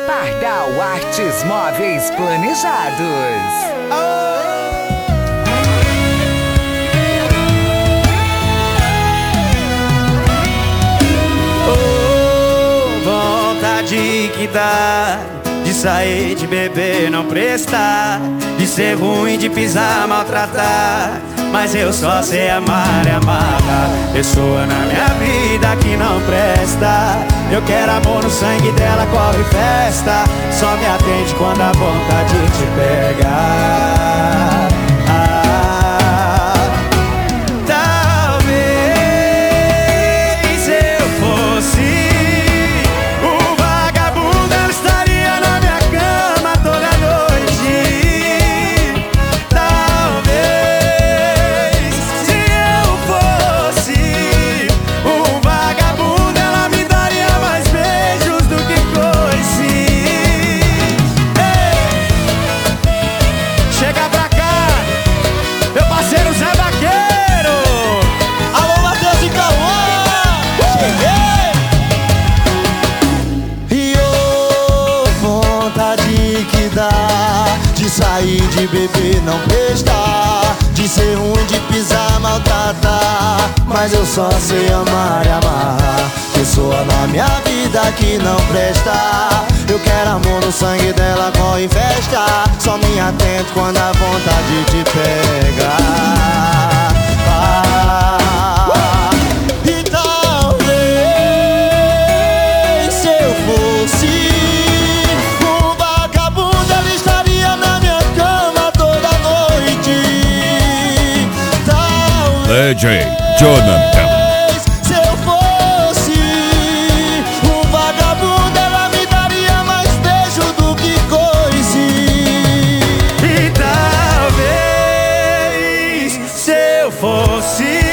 Pardal Artes Móveis Planejados. Vontade que dá de sair, de beber, não prestar, de ser ruim, de pisar, maltratar. Mas eu só sei amar e amarrar pessoa na minha vida que não presta. Eu quero amor no sangue dela, corre festa. Só me atende quando a vontade te pega. De sair, de beber, não prestar, de ser ruim, de pisar, maltratar. Mas eu só sei amar e amarrar pessoa na minha vida que não presta. Eu quero amor no sangue dela, corre em festa. Só me atento quando a vontade te pega. E talvez se eu fosse DJ Jonathan. Se eu fosse um vagabundo, ela me daria mais beijo do que coice. E talvez se eu fosse